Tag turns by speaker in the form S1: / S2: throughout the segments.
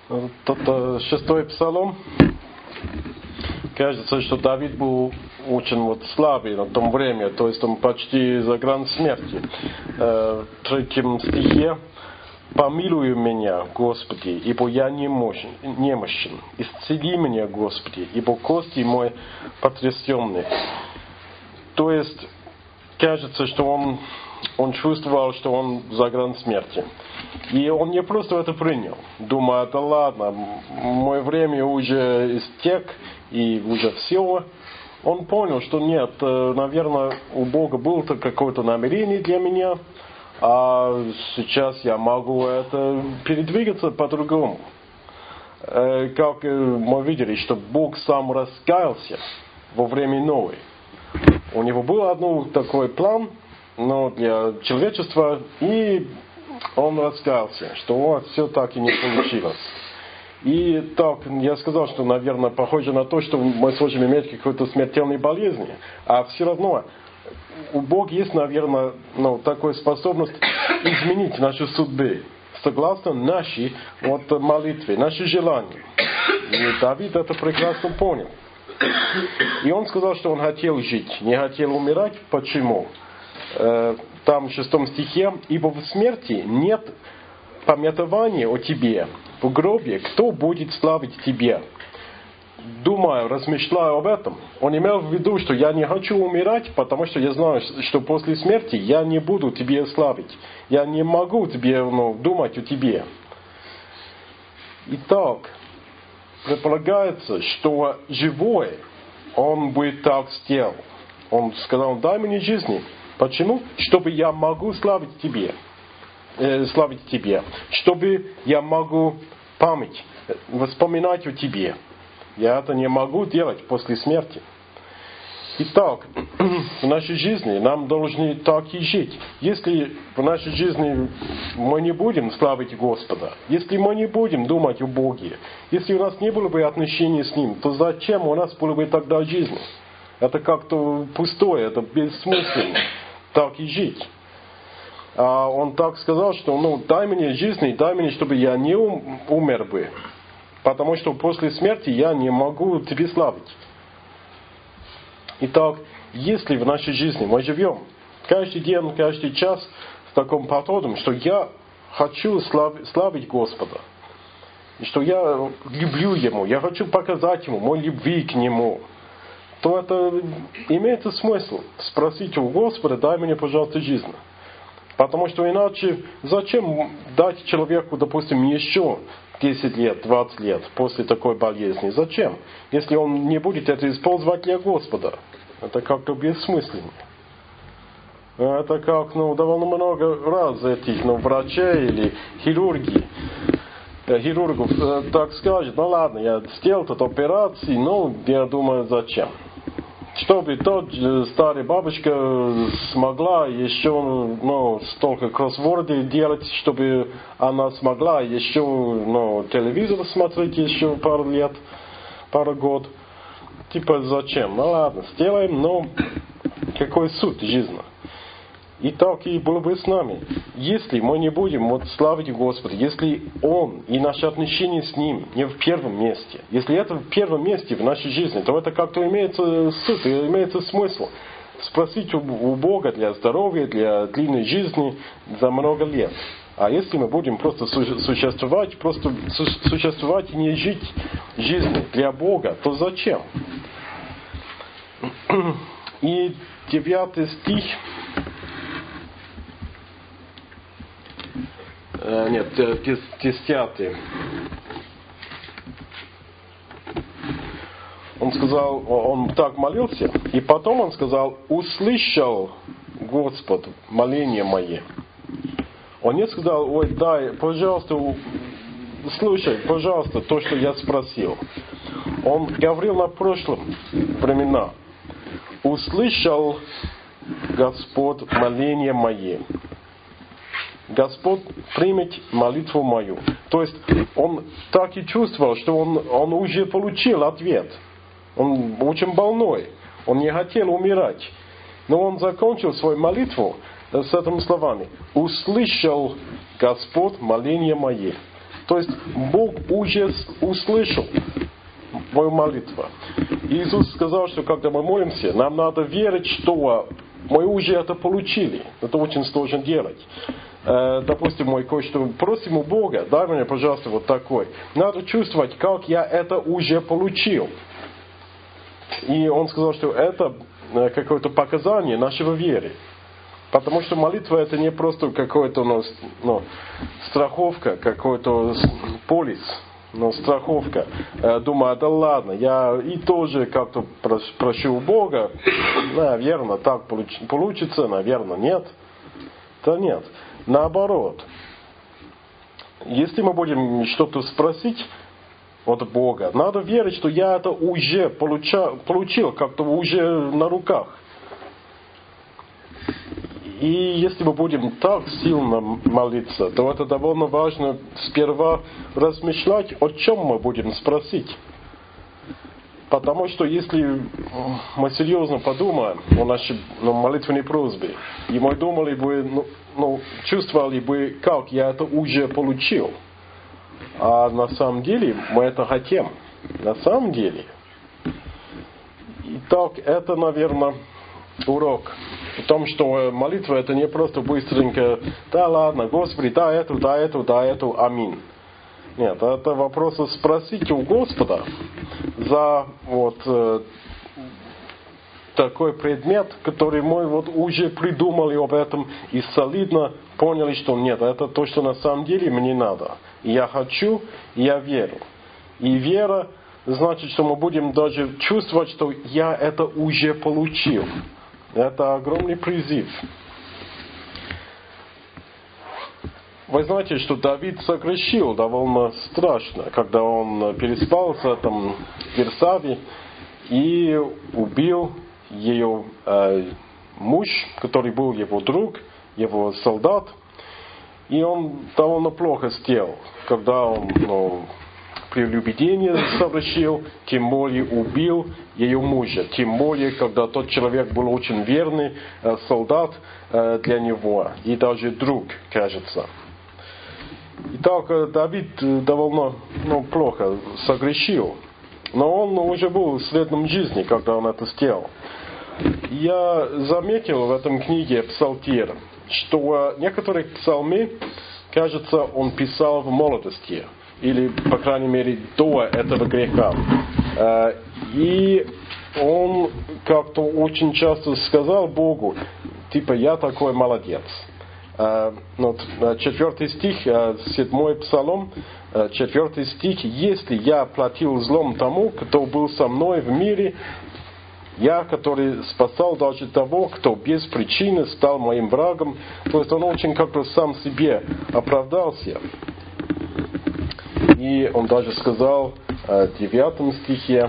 S1: Тот шестой псалом. Кажется, что Давид был очень слабый на том время, то есть он почти за грань смерти. В 3 стихе: «Помилуй меня, Господи, ибо я немощен. Исцели меня, Господи, ибо кости мои потрясенные». То есть, кажется, что он чувствовал, что он за грань смерти. И он не просто это принял, думая: да ладно, мое время уже истек, и уже все. Он понял, что нет, наверное, у Бога было какое-то намерение для меня, а сейчас я могу это передвигаться по-другому. Как мы видели, что Бог сам раскаялся во время Ноя. У него был один такой план, но для человечества, и он раскаялся, что все так и не получилось. И так, я сказал, что, наверное, похоже на то, что мы сможем иметь какую-то смертельную болезнь, а все равно у Бога есть, наверное, такая способность изменить наши судьбы согласно нашей молитве, нашей желанию. И Давид это прекрасно понял. И он сказал, что он хотел жить, не хотел умирать. Почему? Там в 6 стихе: «Ибо в смерти нет памятования о тебе. В гробе кто будет славить тебя?» Думая, размышляя об этом, он имел в виду, что я не хочу умирать, потому что я знаю, что после смерти я не буду тебе славить. Я не могу думать о тебе. Итак, предполагается, что живой он будет так сделал. Он сказал: дай мне жизни. Почему? Чтобы я могу славить тебя. Чтобы я могу память, вспоминать о тебе. Я это не могу делать после смерти. Итак, в нашей жизни нам должны так и жить. Если в нашей жизни мы не будем славить Господа, если мы не будем думать о Боге, если у нас не было бы отношений с Ним, то зачем у нас было бы тогда жизнь? Это как-то пустое, это бессмысленно. Так и жить. А он так сказал, что дай мне жизни, дай мне, чтобы я не умер бы. Потому что после смерти я не могу тебе славить. Итак, если в нашей жизни мы живем каждый день, каждый час в таком подходе, что я хочу славить Господа, и что я люблю Ему, я хочу показать Ему мой любви к Нему, то это имеет смысл спросить у Господа: дай мне, пожалуйста, жизнь. Потому что иначе зачем дать человеку, допустим, еще 10 лет, 20 лет после такой болезни? Зачем? Если он не будет это использовать для Господа. Это как-то бессмысленно. Это как, довольно много раз этих, врачей или хирургов так скажет: ладно, я сделал эту операцию, я думаю, зачем? Чтобы старая бабушка смогла еще столько кроссвордов делать, чтобы она смогла еще телевизор смотреть еще пару лет, пару год. Зачем? Ладно, сделаем, но какой суть жизни? И так и было бы с нами. Если мы не будем славить Господа, если Он и наши отношения с Ним не в первом месте, если это в первом месте в нашей жизни, то это как-то имеет суть, имеет смысл спросить у Бога для здоровья, для длинной жизни за много лет. А если мы будем просто существовать и не жить жизнью для Бога, то зачем? И 9 стих. Нет, 10. Он сказал, он так молился, и потом он сказал: услышал Господь моление мое. Он не сказал: ой, дай, пожалуйста, слушай, пожалуйста, то, что я спросил. Он говорил на прошлом времена: услышал Господь моление мое. Господь примет молитву мою. То есть он так и чувствовал, что он уже получил ответ. Он очень больной. Он не хотел умирать. Но он закончил свою молитву с этими словами: услышал Господь моление мое. То есть Бог уже услышал мою молитву. Иисус сказал, что когда мы молимся, нам надо верить, что мы уже это получили. Это очень сложно делать. Допустим, мы кое-что просим у Бога, дай мне, пожалуйста, вот такой. Надо чувствовать, как я это уже получил. И он сказал, что это какое-то показание нашего веры. Потому что молитва это не просто какая-то страховка, какой-то полис, но страховка. Думаю, да ладно, я и тоже как-то прошу у Бога, наверное, так получится, наверное, нет. Да нет. Наоборот. Если мы будем что-то спросить от Бога, надо верить, что я это уже получил, как-то уже на руках. И если мы будем так сильно молиться, то это довольно важно сперва размышлять, о чем мы будем спросить. Потому что если мы серьезно подумаем о нашей молитвенной просьбе, и мы думали бы, чувствовали бы, как я это уже получил, а на самом деле мы это хотим. На самом деле. Итак, это, наверное, урок в том, что молитва это не просто быстренько, да ладно, Господи, да эту, аминь. Нет, это вопрос спросить у Господа за такой предмет, который мы уже придумали об этом и солидно поняли, что нет, это то, что на самом деле мне надо. Я хочу, я верю. И вера значит, что мы будем даже чувствовать, что я это уже получил. Это огромный призыв. Вы знаете, что Давид согрешил довольно страшно, когда он переспал с этим Версавой и убил ее муж, который был его друг, его солдат. И он довольно плохо сделал, когда он прелюбодеяние совершил, тем более убил ее мужа. Тем более, когда тот человек был очень верный солдат для него и даже друг, кажется. Итак, Давид довольно плохо согрешил, но он уже был в среднем жизни, когда он это сделал. Я заметил в этом книге Псалтирь, что некоторые псалмы, кажется, он писал в молодости, или, по крайней мере, до этого греха. И он как-то очень часто сказал Богу, я такой молодец. 4 стих, 7 псалом, 4 стих. «Если я платил злом тому, кто был со мной в мире, я, который спасал даже того, кто без причины стал моим врагом». То есть он очень как-то сам себе оправдался. И он даже сказал в 9 стихе: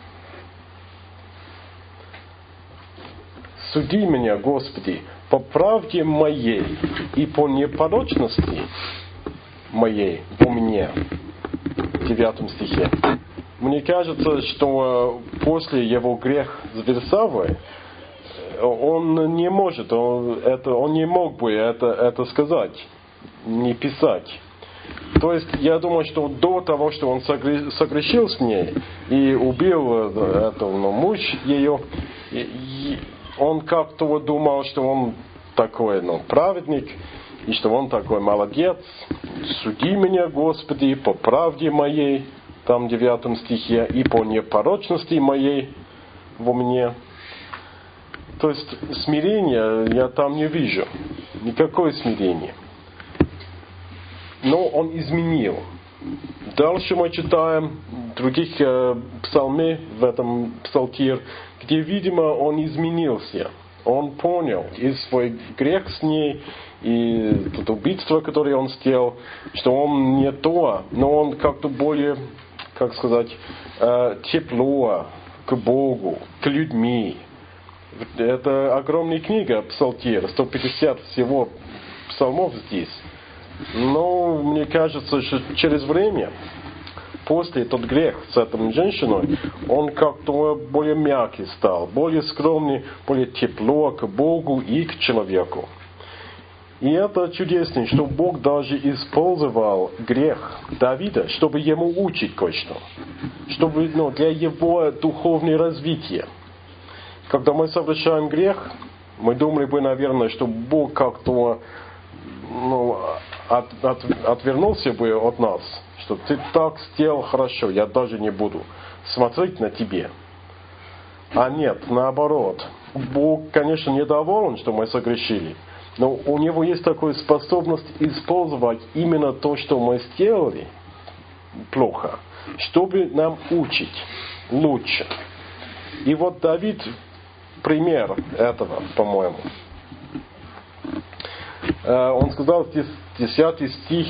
S1: «Суди меня, Господи, по правде моей и по непорочности моей во мне». В 9 стихе. Мне кажется, что после его греха с Версавой он не может, он не мог бы это сказать, не писать. То есть, я думаю, что до того, что он согрешил с ней и убил муж ее, он как-то думал, что он такой праведник, и что он такой молодец. «Суди меня, Господи, по правде моей», там в 9 стихе, «и по непорочности моей во мне». То есть, смирения я там не вижу. Никакое смирение. Но он изменил. Дальше мы читаем других псалмы в этом псалтирь, где, видимо, он изменился. Он понял и свой грех с ней, и это убийство, которое он сделал, что он не то, но он как-то более, тепло к Богу, к людьми. Это огромная книга псалтирь, 150 всего псалмов здесь. Но мне кажется, что через время, после этот грех с этой женщиной, он как-то более мягкий стал, более скромный, более тепло к Богу и к человеку. И это чудесно, что Бог даже использовал грех Давида, чтобы ему учить кое-что. Чтобы, для его духовного развития. Когда мы совершаем грех, мы думали бы, наверное, что Бог как-то отвернулся бы от нас. Что ты так сделал хорошо, я даже не буду смотреть на тебя. А нет, наоборот. Бог, конечно, недоволен, что мы согрешили. Но у Него есть такая способность использовать именно то, что мы сделали плохо, чтобы нам учить лучше. И вот Давид пример этого, по-моему. Он сказал, 10 стих,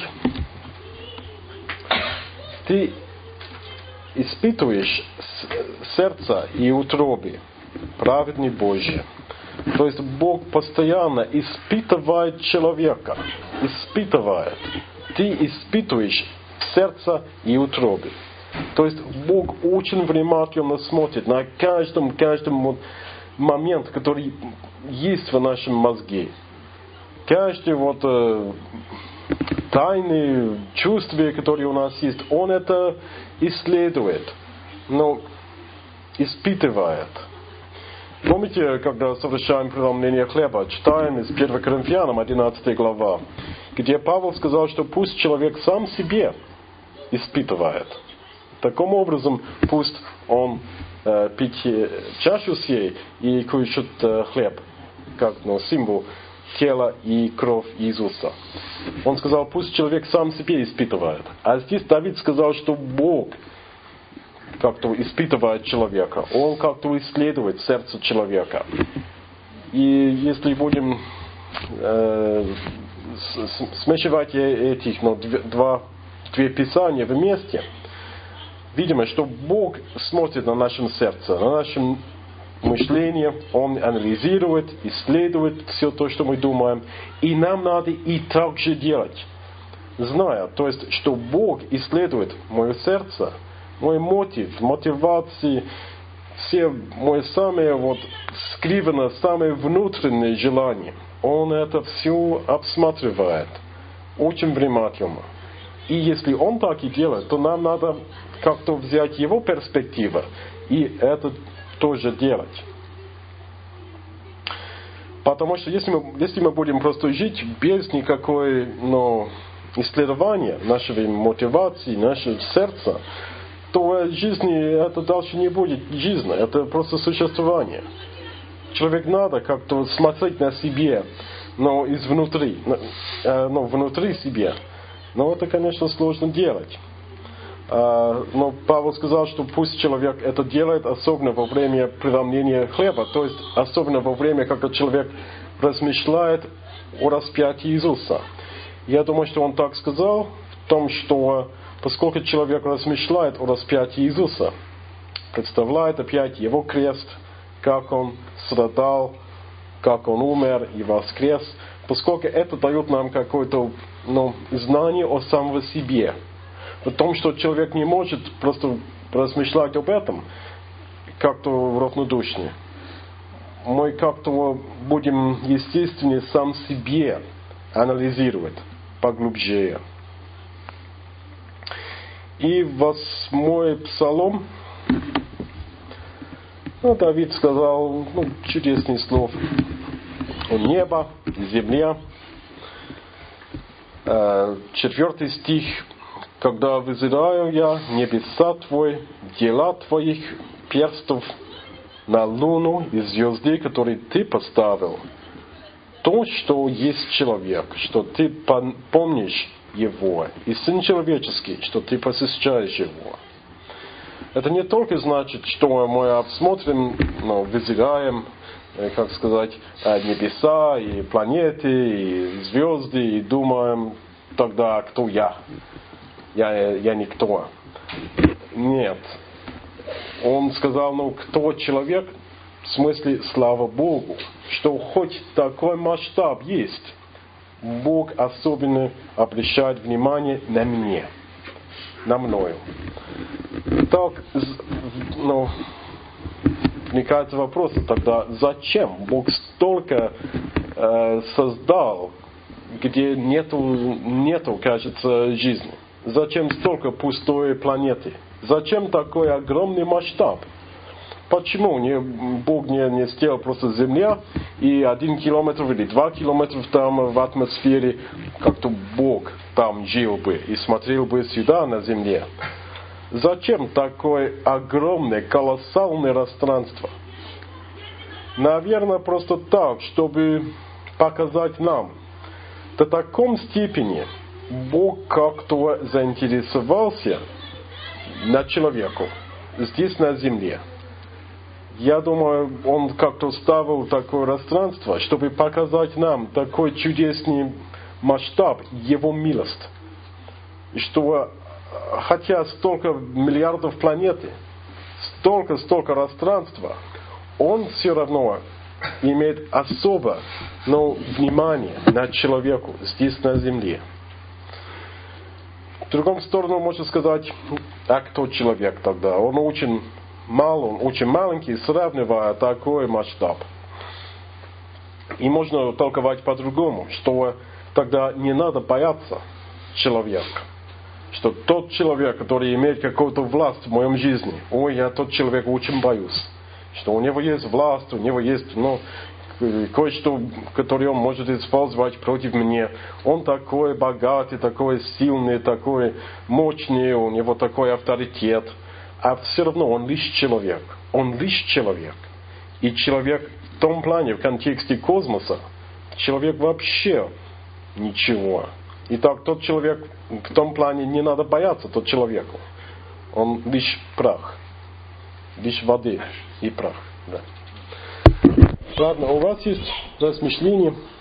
S1: «Ты испытываешь сердце и утробы, праведный Божий». То есть Бог постоянно испытывает человека. Испытывает. Ты испытываешь сердце и утробы. То есть Бог очень внимательно смотрит на каждом момент, который есть в нашем мозге. Каждый тайные чувства, которые у нас есть, Он это исследует, испытывает. Помните, когда совершаем преломление хлеба, читаем из 1 Коринфянам 11 глава, где Павел сказал, что пусть человек сам себе испытывает. Таким образом, пусть он пить чашу сей и кушает хлеб, как символ тела и кровь Иисуса. Он сказал, пусть человек сам себе испытывает. А здесь Давид сказал, что Бог как-то испытывает человека. Он как-то исследует сердце человека. И если будем смешивать этих две писания вместе, видимо, что Бог смотрит на нашем сердце, на нашем мышлении, Он анализирует, исследует все то, что мы думаем. И нам надо и так же делать. Зная, то есть, что Бог исследует мое сердце, мой мотив, мотивации, все мои самые скрыванные, самые внутренние желания. Он это все обсматривает очень внимательно. И если Он так и делает, то нам надо как-то взять Его перспективу и это тоже делать. Потому что если мы будем просто жить без никакой исследования нашей мотивации, нашего сердца, то в жизни это дальше не будет жизнь, это просто существование. Человек надо как-то смотреть на себе, изнутри, внутри себя. Но это, конечно, сложно делать. Но Павел сказал, что пусть человек это делает, особенно во время преломления хлеба, то есть особенно во время, когда человек размышляет о распятии Иисуса. Я думаю, что он так сказал, в том, что поскольку человек размышляет о распятии Иисуса, представляет опять Его крест, как Он страдал, как Он умер и воскрес, поскольку это дает нам какое-то знание о самом себе. О том, что человек не может просто размышлять об этом как-то равнодушно. Мы как-то будем, естественно, сам себе анализировать поглубже. И 8 Псалом, Давид сказал чудесные слова о небе и земле. 4 стих. «Когда взираю я небеса Твой, дела Твоих перстов, на луну и звезды, которые Ты поставил, то, что есть человек, что Ты помнишь его, и Сын Человеческий, что Ты посещаешь его». Это не только значит, что мы обсмотрим, взираем, небеса и планеты, и звезды, и думаем, тогда кто я? Я никто. Нет. Он сказал, кто человек? В смысле, слава Богу, что хоть такой масштаб есть, Бог особенно обращает внимание на мне, на мною. Так, возникает вопрос тогда, зачем Бог столько создал где нету, кажется, жизни? Зачем столько пустой планеты? Зачем такой огромный масштаб? Почему Бог не сделал просто Земля и 1 километр или 2 километра там в атмосфере, как-то Бог там жил бы и смотрел бы сюда на Земле? Зачем такое огромное, колоссальное пространство? Наверное, просто так, чтобы показать нам, до такой степени Бог как-то заинтересовался на человеку здесь на Земле. Я думаю, Он как-то ставил такое пространство, чтобы показать нам такой чудесный масштаб Его милости. И что, хотя столько миллиардов планет, столько пространства, Он все равно имеет особое внимание на человеку здесь на Земле. В другом сторону можно сказать, а кто человек тогда? Он очень маленький, сравнивая такой масштаб. И можно толковать по-другому, что тогда не надо бояться человека. Что тот человек, который имеет какую-то власть в моем жизни, я тот человек очень боюсь. Что у него есть власть, у него есть кое-что, которое он может использовать против меня. Он такой богатый, такой сильный, такой мощный, у него такой авторитет. А все равно он лишь человек. Он лишь человек. И человек в том плане, в контексте космоса, человек вообще ничего. Итак, тот человек в том плане не надо бояться тот человеку. Он лишь прах. Лишь воды и прах. Да. Ладно, у вас есть размышления?